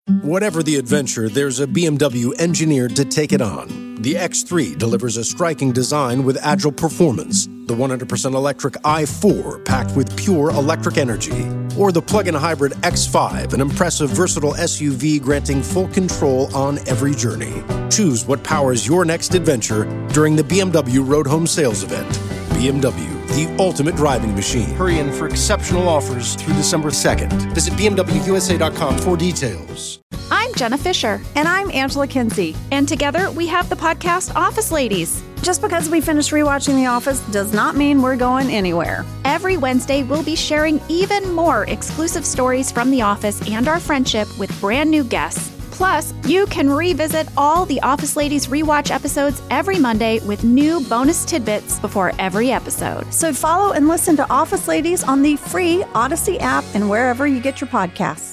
Whatever the adventure, there's a BMW engineered to take it on. The X3 delivers a striking design with agile performance. The 100% electric i4 packed with pure electric energy. Or the plug-in hybrid X5, an impressive versatile SUV granting full control on every journey. Choose what powers your next adventure during the BMW Road Home Sales Event. BMW, the ultimate driving machine. Hurry in for exceptional offers through December 2nd. Visit BMWUSA.com for details. I'm Jenna Fisher. And I'm Angela Kinsey. And together we have the podcast Office Ladies. Just because we finished rewatching The Office does not mean we're going anywhere. Every Wednesday, we'll be sharing even more exclusive stories from The Office and our friendship with brand new guests. Plus, you can revisit all the Office Ladies rewatch episodes every Monday with new bonus tidbits before every episode. So follow and listen to Office Ladies on the free Odyssey app and wherever you get your podcasts.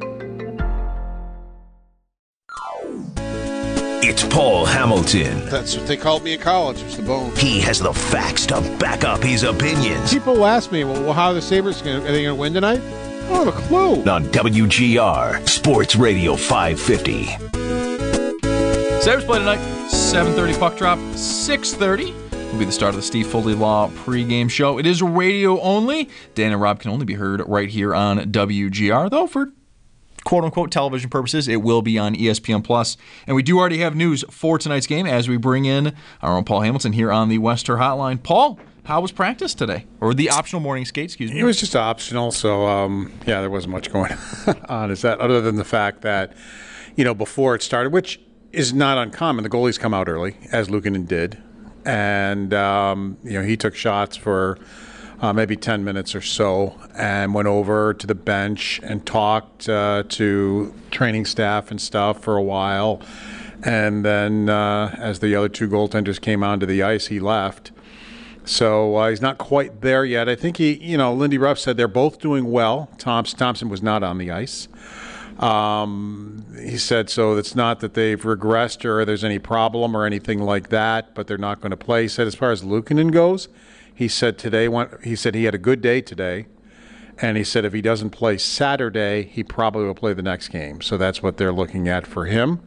It's Paul Hamilton. That's what they called me in college. It's the bone. He has the facts to back up his opinions. People ask me, well, how are the Sabres going to, are they going to win tonight? I don't have a clue. On WGR, Sports Radio 550. Sabres play tonight, 7:30 puck drop, 6:30 will be the start of the Steve Foley Law pregame show. It is radio only. Dan and Rob can only be heard right here on WGR, though for quote-unquote television purposes, it will be on ESPN+. And we do already have news for tonight's game as we bring in our own Paul Hamilton here on the Wester Hotline. Paul, how was practice today? Or the optional morning skate, excuse me. It was just optional, so, there wasn't much going on. Is that other than the fact that, before it started, which is not uncommon, the goalies come out early, as Luukkonen did. And, he took shots for maybe 10 minutes or so and went over to the bench and talked to training staff and stuff for a while. And then as the other two goaltenders came onto the ice, he left. So he's not quite there yet. I think Lindy Ruff said they're both doing well. Thompson was not on the ice. He said, so it's not that they've regressed or there's any problem or anything like that, but they're not going to play. He said, as far as Luukkonen goes, he said he had a good day today, and he said if he doesn't play Saturday, he probably will play the next game. So that's what they're looking at for him.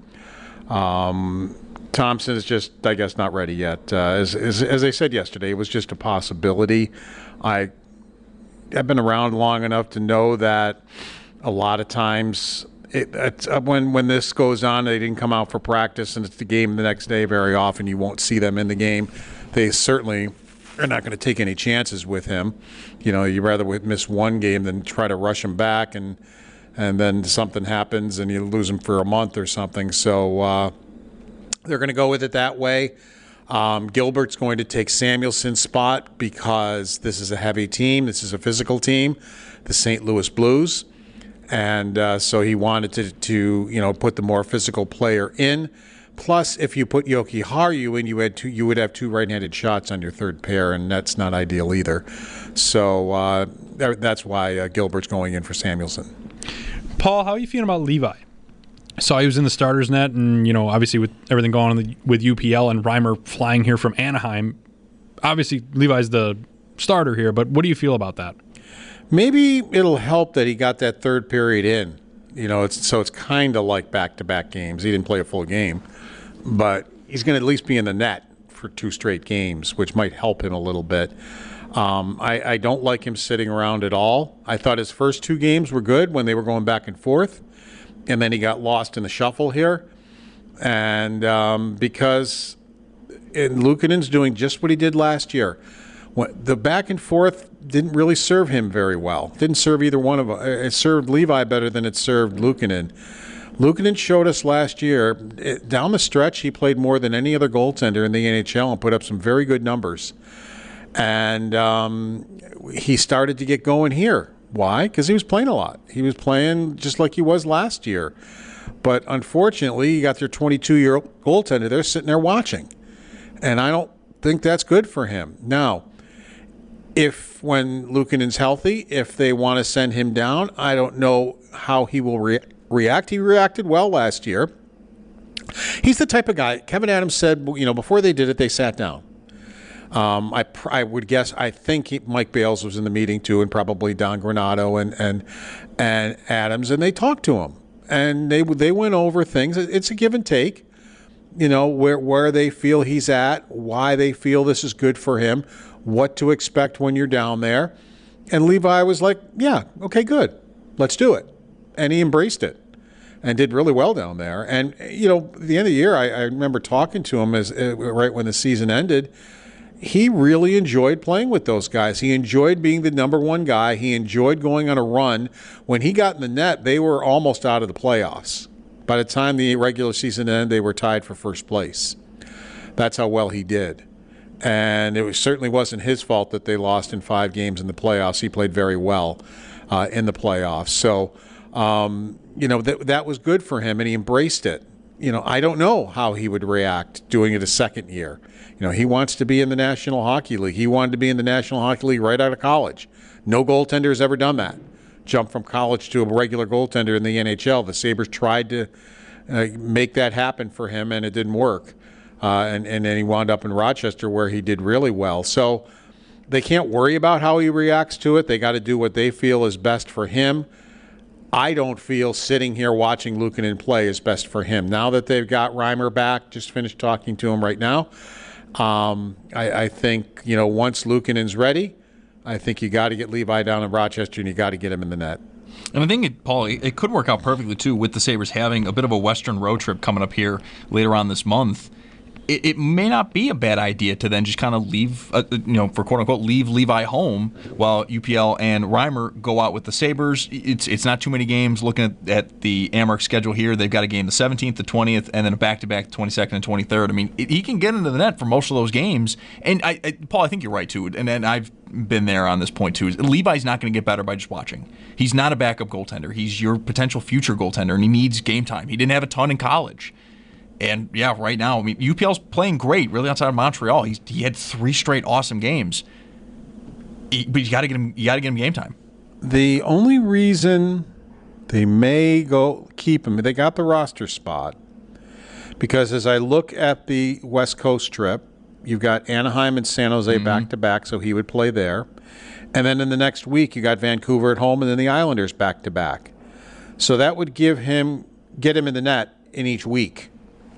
Thompson is just, I guess, not ready yet. As I said yesterday, it was just a possibility. I've been around long enough to know that a lot of times when this goes on, they didn't come out for practice, and it's the game the next day. Very often, you won't see them in the game. They certainly are not going to take any chances with him. You'd rather miss one game than try to rush him back, and then something happens and you lose him for a month or something. So they're going to go with it that way. Gilbert's going to take Samuelson's spot because this is a heavy team. This is a physical team, the St. Louis Blues. And so he wanted to put the more physical player in. Plus, if you put Yoki Haru in, you would have two right-handed shots on your third pair, and that's not ideal either. So that's why Gilbert's going in for Samuelson. Paul, how are you feeling about Levi? I saw he was in the starters net, and obviously with everything going on with UPL and Reimer flying here from Anaheim, obviously Levi's the starter here. But what do you feel about that? Maybe it'll help that he got that third period in. It's kind of like back-to-back games. He didn't play a full game, but he's going to at least be in the net for 2 straight games, which might help him a little bit. I don't like him sitting around at all. I thought his first 2 games were good when they were going back and forth, and then he got lost in the shuffle here. And because Luukkonen's doing just what he did last year. The back and forth didn't really serve him very well. Didn't serve either one of them. It served Levi better than it served Luukkonen. Luukkonen showed us last year, down the stretch, he played more than any other goaltender in the NHL and put up some very good numbers. And he started to get going here. Why? Because he was playing a lot. He was playing just like he was last year. But unfortunately, you got their 22-year-old goaltender there sitting there watching. And I don't think that's good for him. Now, when Luukkonen's healthy, if they want to send him down, I don't know how he will react. He reacted well last year. He's the type of guy, Kevin Adams said, before they did it, they sat down. I would guess, I think Mike Bales was in the meeting too, and probably Don Granato and Adams, and they talked to him. and they went over things. It's a give and take, where they feel he's at, why they feel this is good for him, what to expect when you're down there. And Levi was like, yeah, okay, good. Let's do it. And he embraced it and did really well down there. And, at the end of the year, I remember talking to him right when the season ended. He really enjoyed playing with those guys. He enjoyed being the number one guy. He enjoyed going on a run. When he got in the net, they were almost out of the playoffs. By the time the regular season ended, they were tied for first place. That's how well he did. And it certainly wasn't his fault that they lost in 5 games in the playoffs. He played very well in the playoffs. So, that was good for him, and he embraced it. I don't know how he would react doing it a second year. He wants to be in the National Hockey League. He wanted to be in the National Hockey League right out of college. No goaltender has ever done that. Jump from college to a regular goaltender in the NHL. The Sabres tried to make that happen for him, and it didn't work. And then he wound up in Rochester where he did really well. So they can't worry about how he reacts to it. They got to do what they feel is best for him. I don't feel sitting here watching Luukkonen play is best for him. Now that they've got Reimer back, just finished talking to him right now, I think, once Luukkonen's ready, I think you got to get Levi down in Rochester and you got to get him in the net. And I think, Paul, it could work out perfectly, too, with the Sabres having a bit of a Western road trip coming up here later on this month. It may not be a bad idea to then just kind of leave, for quote-unquote, leave Levi home while UPL and Reimer go out with the Sabres. It's not too many games. Looking at the Amerks schedule here, they've got a game the 17th, the 20th, and then a back-to-back the 22nd and 23rd. I mean, he can get into the net for most of those games. And, Paul, I think you're right, too. And I've been there on this point, too. Levi's not going to get better by just watching. He's not a backup goaltender. He's your potential future goaltender, and he needs game time. He didn't have a ton in college. And, yeah, right now, I mean, UPL's playing great, really, outside of Montreal. He had 3 straight awesome games. But you got to get him game time. The only reason they may keep him, they got the roster spot, because as I look at the West Coast trip, you've got Anaheim and San Jose back-to-back, so he would play there. And then in the next week, you got Vancouver at home and then the Islanders back-to-back. So that would get him in the net in each week.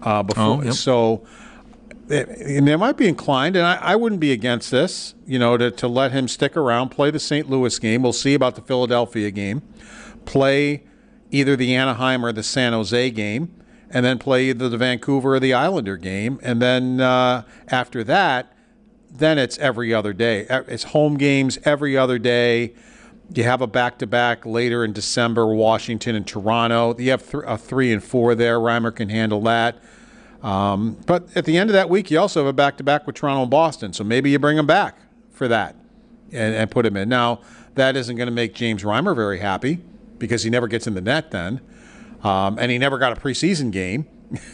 So they might be inclined, and I wouldn't be against this, to let him stick around, play the St. Louis game. We'll see about the Philadelphia game. Play either the Anaheim or the San Jose game, and then play either the Vancouver or the Islander game. And then after that, then it's every other day. It's home games every other day. You have a back-to-back later in December, Washington and Toronto. You have a 3 and 4 there. Reimer can handle that. But at the end of that week, you also have a back-to-back with Toronto and Boston. So maybe you bring him back for that and put him in. Now, that isn't going to make James Reimer very happy because he never gets in the net then. And he never got a preseason game,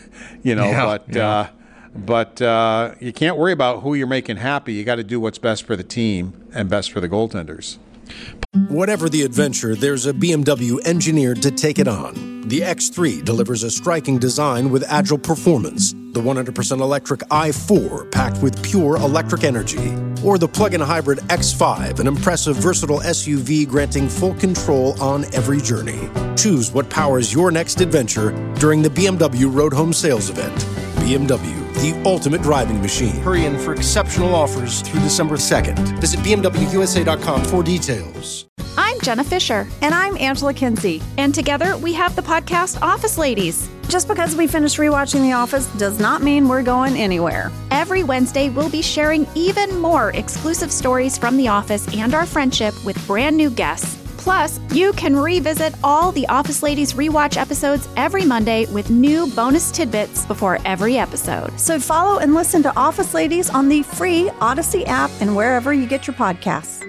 But you can't worry about who you're making happy. You got to do what's best for the team and best for the goaltenders. Whatever the adventure, there's a BMW engineered to take it on. The X3 delivers a striking design with agile performance. The 100% electric i4 packed with pure electric energy. Or the plug-in hybrid X5, an impressive, versatile SUV granting full control on every journey. Choose what powers your next adventure during the BMW Road Home Sales Event. BMW, the ultimate driving machine. Hurry in for exceptional offers through December 2nd. Visit BMWUSA.com for details. I'm Jenna Fisher. And I'm Angela Kinsey. And together we have the podcast Office Ladies. Just because we finished rewatching The Office does not mean we're going anywhere. Every Wednesday, we'll be sharing even more exclusive stories from The Office and our friendship with brand new guests. Plus, you can revisit all the Office Ladies rewatch episodes every Monday with new bonus tidbits before every episode. So follow and listen to Office Ladies on the free Odyssey app and wherever you get your podcasts.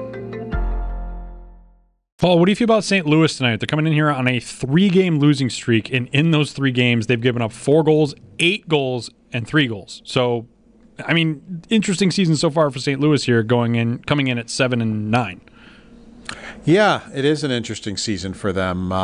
Paul, what do you feel about St. Louis tonight? They're coming in here on a 3-game losing streak, and in those 3 games, they've given up 4 goals, 8 goals, and 3 goals. So, I mean, interesting season so far for St. Louis here, coming in at 7-9. Yeah, it is an interesting season for them.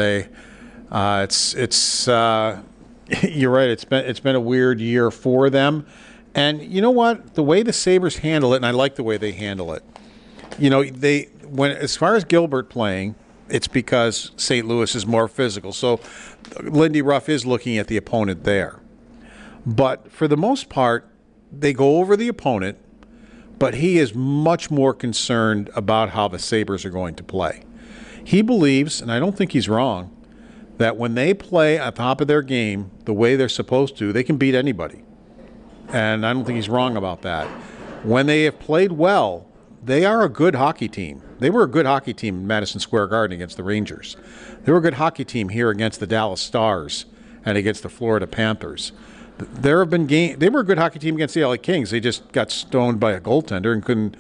It's you're right. It's been a weird year for them, and you know what? The way the Sabres handle it, and I like the way they handle it. As far as Gilbert playing, it's because St. Louis is more physical. So Lindy Ruff is looking at the opponent there. But for the most part, they go over the opponent, but he is much more concerned about how the Sabres are going to play. He believes, and I don't think he's wrong, that when they play at the top of their game the way they're supposed to, they can beat anybody. And I don't think he's wrong about that. When they have played well, they are a good hockey team. They were a good hockey team in Madison Square Garden against the Rangers. They were a good hockey team here against the Dallas Stars and against the Florida Panthers. There have been games. They were a good hockey team against the LA Kings. They just got stoned by a goaltender and couldn't,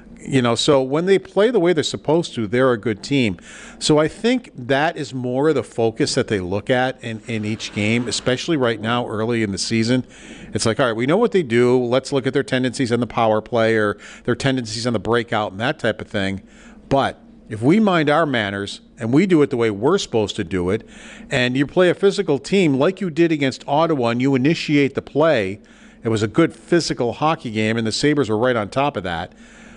so when they play the way they're supposed to, they're a good team. So I think that is more of the focus that they look at in each game, especially right now, early in the season. It's like, all right, we know what they do. Let's look at their tendencies on the power play or their tendencies on the breakout and that type of thing. But if we mind our manners and we do it the way we're supposed to do it, and you play a physical team like you did against Ottawa and you initiate the play, it was a good physical hockey game, and the Sabres were right on top of that.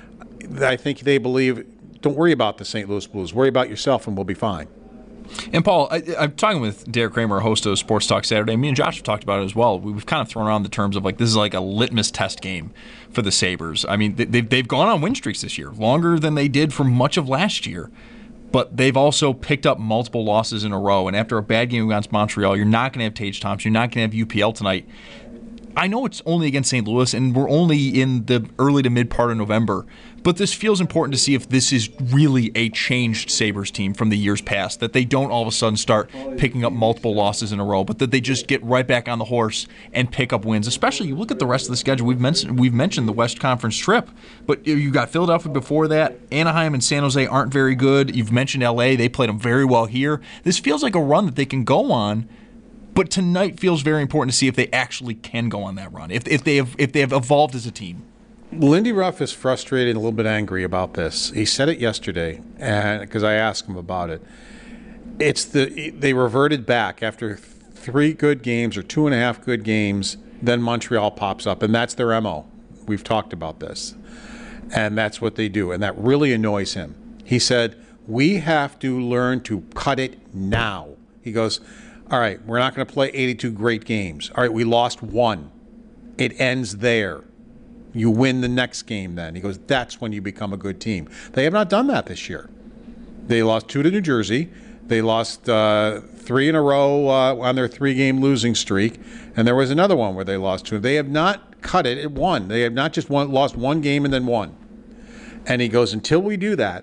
I think they believe, don't worry about the St. Louis Blues. Worry about yourself and we'll be fine. And Paul, I'm talking with Derek Kramer, host of Sports Talk Saturday. Me and Josh have talked about it as well. We've kind of thrown around the terms of like this is like a litmus test game for the Sabres. I mean, they've gone on win streaks this year, longer than they did for much of last year. But they've also picked up multiple losses in a row. And after a bad game against Montreal, you're not going to have Tage Thompson. You're not going to have UPL tonight. I know it's only against St. Louis, and we're only in the early to mid part of November, but this feels important to see if this is really a changed Sabres team from the years past, that they don't all of a sudden start picking up multiple losses in a row, but that they just get right back on the horse and pick up wins. Especially, you look at the rest of the schedule. We've mentioned the West Conference trip, but you got Philadelphia before that. Anaheim and San Jose aren't very good. You've mentioned LA. They played them very well here. This feels like a run that they can go on. But tonight feels very important to see if they actually can go on that run, if they have evolved as a team. Lindy Ruff is frustrated and a little bit angry about this. He said it yesterday, because I asked him about it. They reverted back after 3 good games or 2.5 good games. Then Montreal pops up, and that's their MO. We've talked about this, and that's what they do, and that really annoys him. He said, "We have to learn to cut it now." He goes, all right, we're not going to play 82 great games. All right, we lost 1. It ends there. You win the next game then. He goes, that's when you become a good team. They have not done that this year. They lost 2 to New Jersey. They lost 3 in a row on their 3-game losing streak. And there was another one where they lost 2. They have not cut it at 1. They have not just lost 1 game and then won. And he goes, until we do that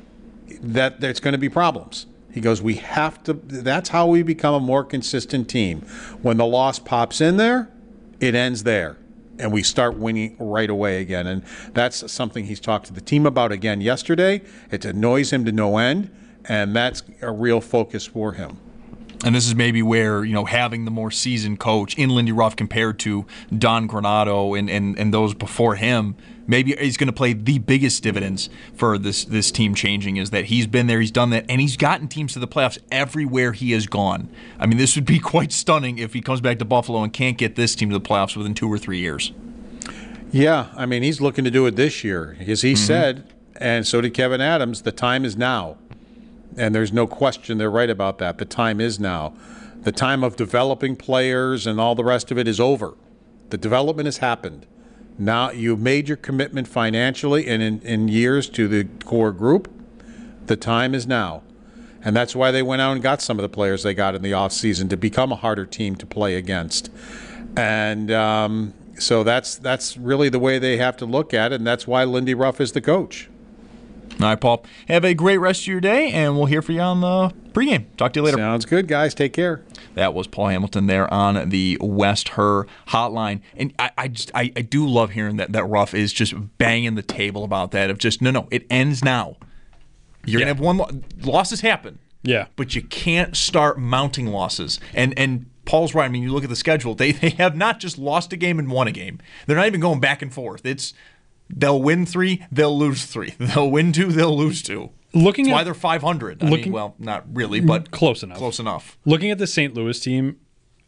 there's going to be problems. He goes, we have to, that's how we become a more consistent team. When the loss pops in there, it ends there. And we start winning right away again. And that's something he's talked to the team about again yesterday. It annoys him to no end, and that's a real focus for him. And this is maybe where, having the more seasoned coach in Lindy Ruff compared to Don Granato and those before him, maybe he's going to play the biggest dividends for this team changing, is that he's been there, he's done that, and he's gotten teams to the playoffs everywhere he has gone. I mean, this would be quite stunning if he comes back to Buffalo and can't get this team to the playoffs within 2 or 3 years. Yeah, I mean, he's looking to do it this year. As he said, and so did Kevin Adams, the time is now. And there's no question they're right about that. The time is now. The time of developing players and all the rest of it is over. The development has happened. Now you've made your commitment financially and in years to the core group. The time is now. And that's why they went out and got some of the players they got in the offseason to become a harder team to play against. And so that's really the way they have to look at it, and that's why Lindy Ruff is the coach. All right, Paul. Have a great rest of your day, and we'll hear from you on the pregame. Talk to you later. Sounds good, guys. Take care. That was Paul Hamilton there on the West Her hotline. And I do love hearing that Ruff is just banging the table about that, of just, no, it ends now. You're going to have one losses happen. Yeah. But you can't start mounting losses. And Paul's right. I mean, you look at the schedule. They have not just lost a game and won a game. They're not even going back and forth. It's they'll win 3, they'll lose 3. They'll win 2, they'll lose 2. That's why they're 500. I mean, well, not really, but close enough. Close enough. Looking at the St. Louis team,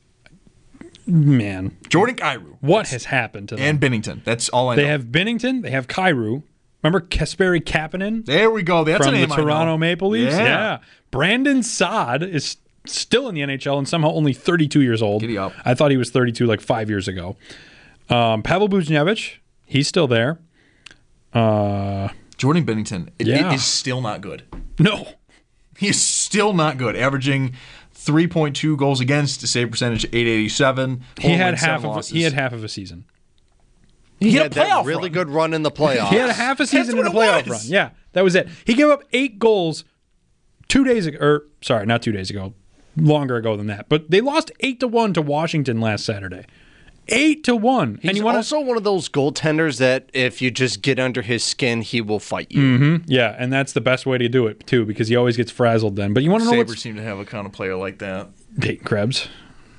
man. Jordan Kyrou. What has happened to them? And Binnington. That's all I know. They have Binnington. They have Kyrou. Remember Kasperi Kapanen? There we go. That's a name from the Toronto Maple Leafs? Yeah. Brandon Saad is still in the NHL and somehow only 32 years old. Giddy up. I thought he was 32 like 5 years ago. Pavel Buchnevich, he's still there. Jordan Binnington, it is still not good. No. He is still not good, averaging 3.2 goals against, save percentage 887. He had half of a season. He had had that really good run in the playoffs. He had a half a season in a playoff run. Yeah, that was it. He gave up 8 goals 2 days ago. Or sorry, not 2 days ago. Longer ago than that. But they lost 8-1 to Washington last Saturday. 8-1. He's also one of those goaltenders that if you just get under his skin, he will fight you. Mm-hmm. Yeah, and that's the best way to do it too, because he always gets frazzled then. But you want to know Sabres seem to have a kind of player like that. Peyton Krebs.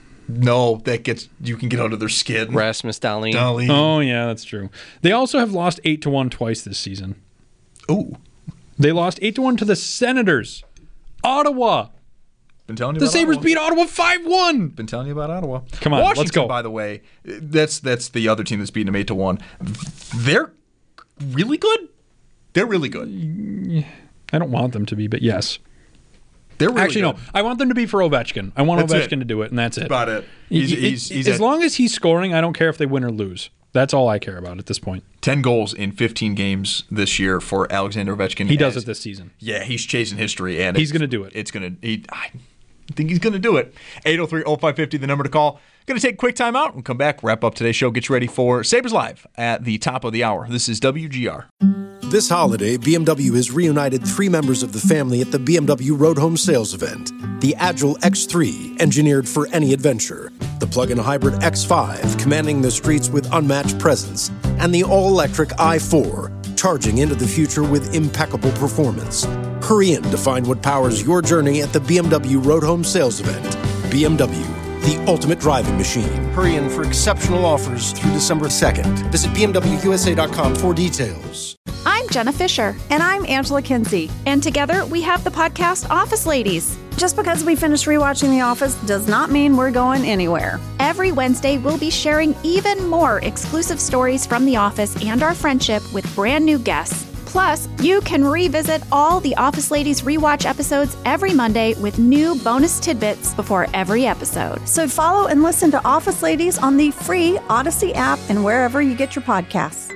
No, you can get under their skin. Rasmus Dahlin. Oh yeah, that's true. They also have lost 8-1 twice this season. Ooh. They lost 8-1 to the Senators. Ottawa. Been telling you the about Sabres Ottawa. beat Ottawa 5-1. Been telling you about Ottawa. Come on, Washington, let's go. By the way, that's the other team that's beaten them 8-1. They're really good. They're really good. I don't want them to be, but yes. They're really Actually, good. no. I want them to be for Ovechkin. I want That's Ovechkin it. to do it, and that's it. About it. He's as long as he's scoring, I don't care if they win or lose. That's all I care about at this point. 10 goals in 15 games this year for Alexander Ovechkin. He does it this season. Yeah, he's chasing history, and he's going to do it. I think he's going to do it. 803-0550, the number to call. Going to take a quick time out. We'll come back, wrap up today's show, get you ready for Sabres Live at the top of the hour. This is WGR. This holiday, BMW has reunited 3 members of the family at the BMW Road Home Sales Event. The Agile X3, engineered for any adventure. The plug-in hybrid X5, commanding the streets with unmatched presence. And the all-electric i4, charging into the future with impeccable performance. Hurry in to find what powers your journey at the BMW Road Home Sales Event. BMW, the ultimate driving machine. Hurry in for exceptional offers through December 2nd. Visit BMWUSA.com for details. I'm Jenna Fisher. And I'm Angela Kinsey. And together we have the podcast Office Ladies. Just because we finished rewatching The Office does not mean we're going anywhere. Every Wednesday, we'll be sharing even more exclusive stories from The Office and our friendship with brand new guests. Plus, you can revisit all the Office Ladies rewatch episodes every Monday with new bonus tidbits before every episode. So follow and listen to Office Ladies on the free Odyssey app and wherever you get your podcasts.